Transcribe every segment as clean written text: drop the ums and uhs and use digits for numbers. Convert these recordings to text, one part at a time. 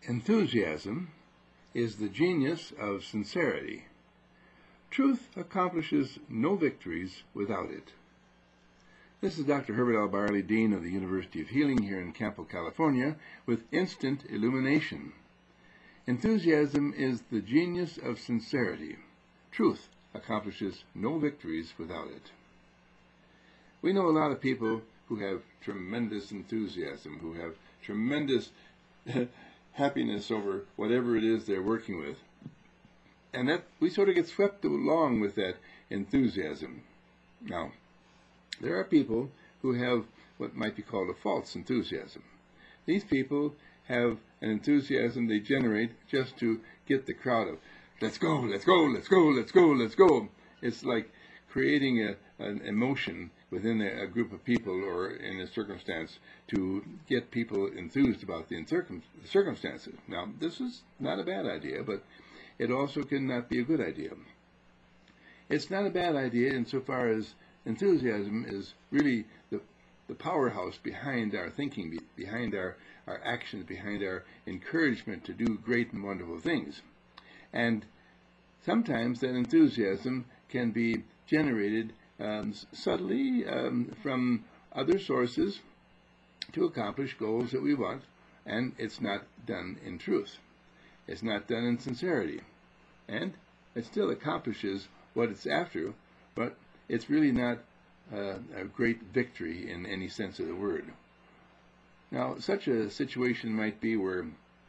Enthusiasm is the genius of sincerity. Truth accomplishes no victories without it. This is Dr. Herbert L. Barley, Dean of the University of Healing here in Campo, California, with instant illumination. Enthusiasm is the genius of sincerity. Truth accomplishes no victories without it. We know a lot of people who have tremendous enthusiasm, who have tremendous happiness over whatever it is they're working with. And that we sort of get swept along with that enthusiasm. Now, there are people who have what might be called a false enthusiasm. These people have an enthusiasm they generate just to get the crowd of, let's go, let's go, let's go, let's go, let's go. It's like creating an emotion within a group of people or in a circumstance to get people enthused about the circumstances. Now, this is not a bad idea, but it also cannot be a good idea. It's not a bad idea insofar as enthusiasm is really the powerhouse behind our thinking, behind our actions, behind our encouragement to do great and wonderful things. And sometimes that enthusiasm can be generated subtly from other sources to accomplish goals that we want, and it's not done in truth. It's not done in sincerity. And it still accomplishes what it's after, but it's really not a great victory in any sense of the word. Now, such a situation might be where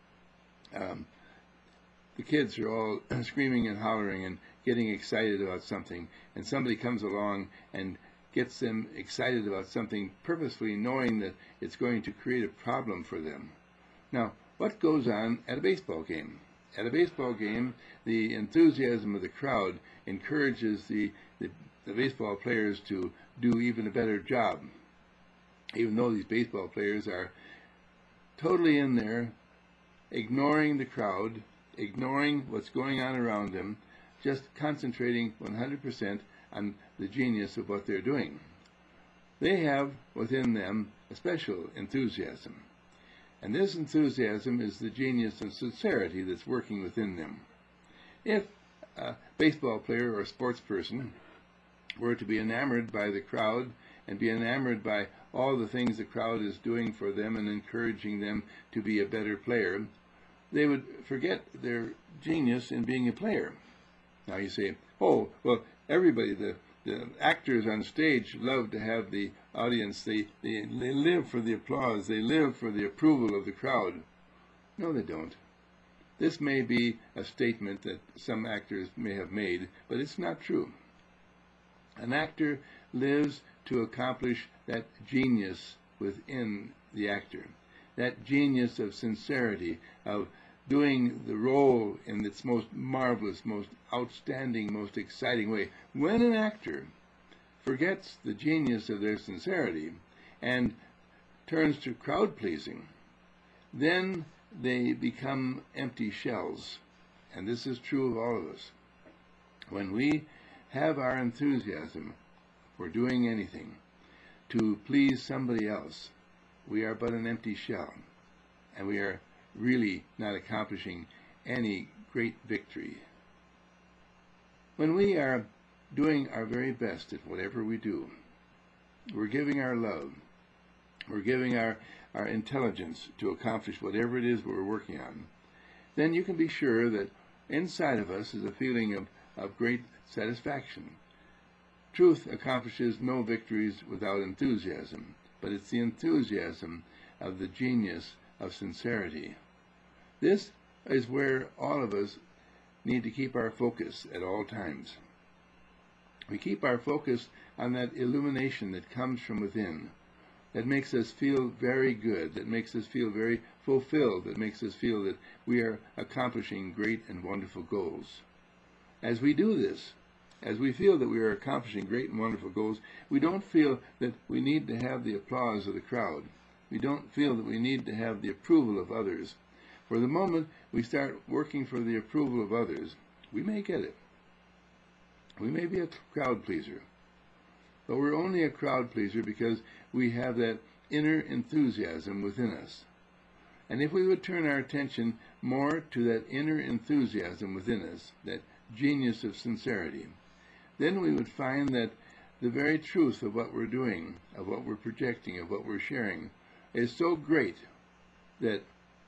the kids are all screaming and hollering and getting excited about something, and somebody comes along and gets them excited about something purposefully knowing that it's going to create a problem for them. Now, what goes on at a baseball game? At a baseball game, the enthusiasm of the crowd encourages the baseball players to do even a better job, even though these baseball players are totally in there, ignoring the crowd, ignoring what's going on around them, just concentrating 100% on the genius of what they're doing. They have within them a special enthusiasm. And this enthusiasm is the genius of sincerity that's working within them. If a baseball player or a sports person were to be enamored by the crowd and be enamored by all the things the crowd is doing for them and encouraging them to be a better player, they would forget their genius in being a player. Now you say, oh, well, everybody, the actors on stage love to have the audience. They live for the applause. They live for the approval of the crowd. No, they don't. This may be a statement that some actors may have made, but it's not true. An actor lives to accomplish that genius within the actor, that genius of sincerity, of doing the role in its most marvelous, most outstanding, most exciting way. When an actor forgets the genius of their sincerity and turns to crowd-pleasing, then they become empty shells. And this is true of all of us. When we have our enthusiasm for doing anything to please somebody else, we are but an empty shell, and we are really not accomplishing any great victory. When we are doing our very best at whatever we do, we're giving our love, we're giving our intelligence to accomplish whatever it is we're working on, then you can be sure that inside of us is a feeling of great satisfaction. Truth accomplishes no victories without enthusiasm, but it's the enthusiasm of the genius of sincerity. This is where all of us need to keep our focus at all times. We keep our focus on that illumination that comes from within, that makes us feel very good, that makes us feel very fulfilled, that makes us feel that we are accomplishing great and wonderful goals. As we do this, as we feel that we are accomplishing great and wonderful goals, we don't feel that we need to have the applause of the crowd. We don't feel that we need to have the approval of others. For the moment we start working for the approval of others, we may get it. We may be a crowd pleaser. But we're only a crowd pleaser because we have that inner enthusiasm within us. And if we would turn our attention more to that inner enthusiasm within us, that genius of sincerity, then we would find that the very truth of what we're doing, of what we're projecting, of what we're sharing, is so great that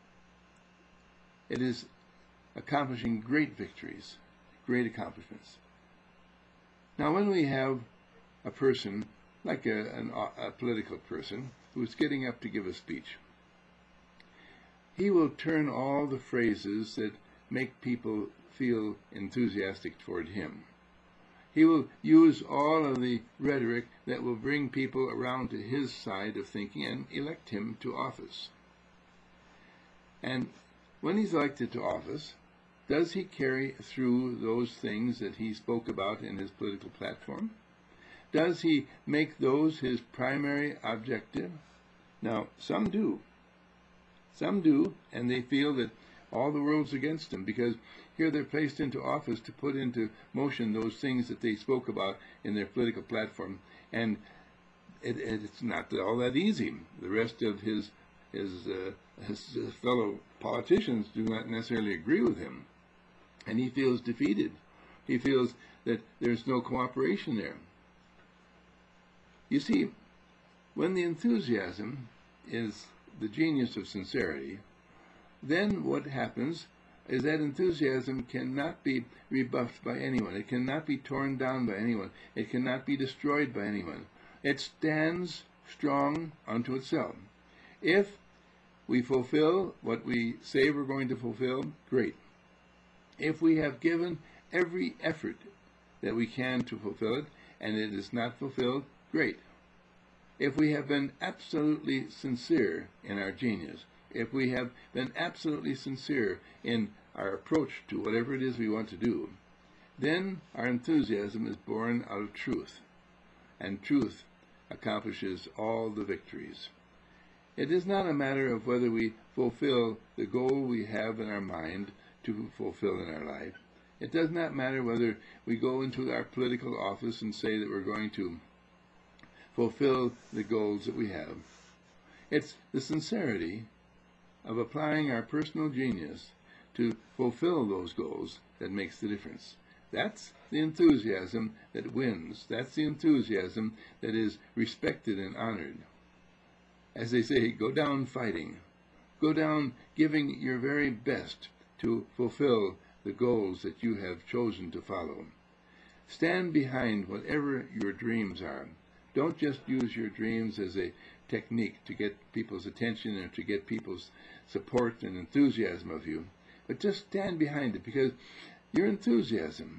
it is accomplishing great victories, great accomplishments. Now, when we have a person, like a political person, who's getting up to give a speech, he will turn all the phrases that make people feel enthusiastic toward him. He will use all of the rhetoric that will bring people around to his side of thinking and elect him to office. And when he's elected to office, does he carry through those things that he spoke about in his political platform? Does he make those his primary objective? Now, some do. Some do, and they feel that all the world's against them, because here they're placed into office to put into motion those things that they spoke about in their political platform, and it's not all that easy. The rest of his fellow politicians do not necessarily agree with him, and he feels defeated. He feels that there's no cooperation there. You see, when the enthusiasm is the genius of sincerity, then what happens is that enthusiasm cannot be rebuffed by anyone. It cannot be torn down by anyone. It cannot be destroyed by anyone. It stands strong unto itself. If we fulfill what we say we're going to fulfill, great. If we have given every effort that we can to fulfill it, and it is not fulfilled, great. If we have been absolutely sincere in our genius, if we have been absolutely sincere in our approach to whatever it is we want to do, then our enthusiasm is born out of truth, and truth accomplishes all the victories. It is not a matter of whether we fulfill the goal we have in our mind to fulfill in our life. It does not matter whether we go into our political office and say that we're going to fulfill the goals that we have. It's the sincerity of applying our personal genius to fulfill those goals that makes the difference. That's the enthusiasm that wins. That's the enthusiasm that is respected and honored. As they say, go down fighting. Go down giving your very best to fulfill the goals that you have chosen to follow. Stand behind whatever your dreams are. Don't just use your dreams as a technique to get people's attention and to get people's support and enthusiasm of you, but just stand behind it, because your enthusiasm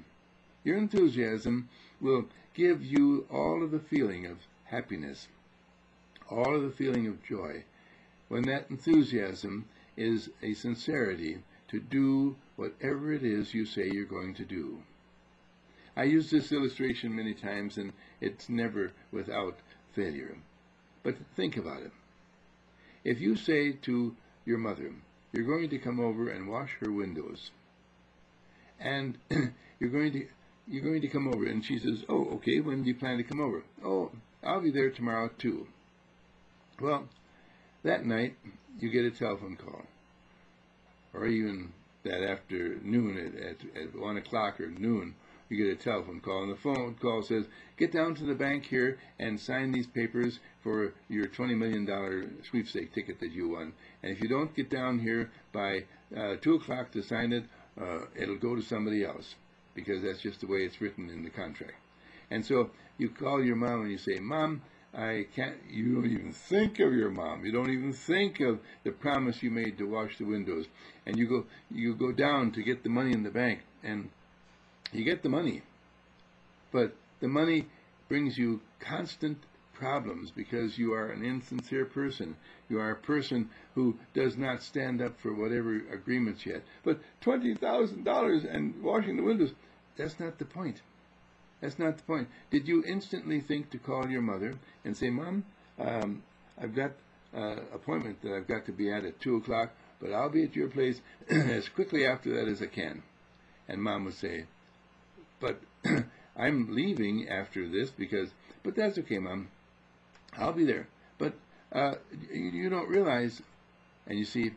will give you all of the feeling of happiness, all of the feeling of joy, when that enthusiasm is a sincerity to do whatever it is you say you're going to do. I use this illustration many times, and it's never without failure. But think about it. If you say to your mother, you're going to come over and wash her windows, and you're going to come over, and she says, oh, okay, when do you plan to come over? Oh, I'll be there tomorrow too. Well, that night you get a telephone call, or even that afternoon at 1 o'clock or noon, you get a telephone call, and the phone call says, get down to the bank here and sign these papers for your $20 million sweepstake ticket that you won. And if you don't get down here by 2 o'clock to sign it, it'll go to somebody else, because that's just the way it's written in the contract. And so you call your mom and you say, Mom, I can't. You don't even think of your mom. You don't even think of the promise you made to wash the windows. And you go down to get the money in the bank, and you get the money, but the money brings you constant problems because you are an insincere person. You are a person who does not stand up for whatever agreements yet. But $20,000 and washing the windows, that's not the point. That's not the point. Did you instantly think to call your mother and say, Mom, I've got an appointment that I've got to be at 2 o'clock, but I'll be at your place as quickly after that as I can? And Mom would say, but I'm leaving after this but that's okay, Mom. I'll be there. But you don't realize, and you see,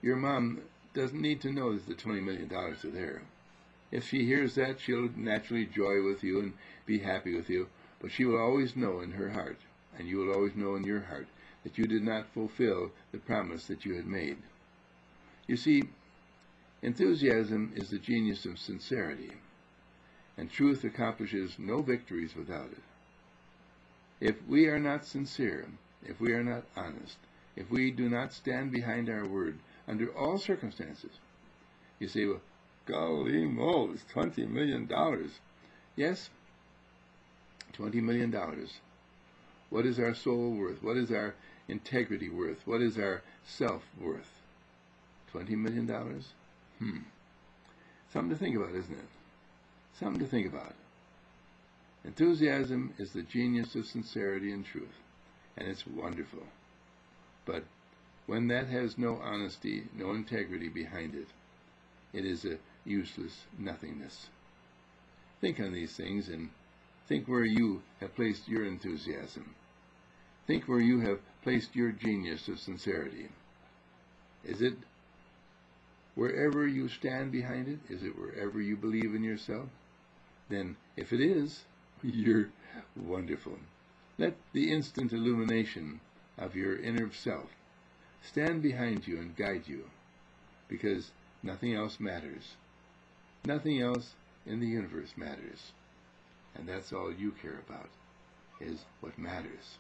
Your mom doesn't need to know that the $20 million are there. If she hears that, she'll naturally joy with you and be happy with you, but she will always know in her heart, and you will always know in your heart, that you did not fulfill the promise that you had made. You see, enthusiasm is the genius of sincerity, and truth accomplishes no victories without it. If we are not sincere, if we are not honest, if we do not stand behind our word under all circumstances, you say, well, golly moles, $20 million. Yes, $20 million. What is our soul worth? What is our integrity worth? What is our self worth? $20 million? Something to think about, isn't it? Something to think about. Enthusiasm is the genius of sincerity and truth, and it's wonderful. But when that has no honesty, no integrity behind it, it is a useless nothingness. Think on these things and think where you have placed your enthusiasm. Think where you have placed your genius of sincerity. Is it wherever you stand behind it? Is it wherever you believe in yourself? Then, if it is, you're wonderful. Let the instant illumination of your inner self stand behind you and guide you, because nothing else matters. Nothing else in the universe matters. And that's all you care about, is what matters.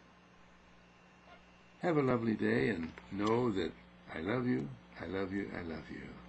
Have a lovely day, and know that I love you, I love you, I love you.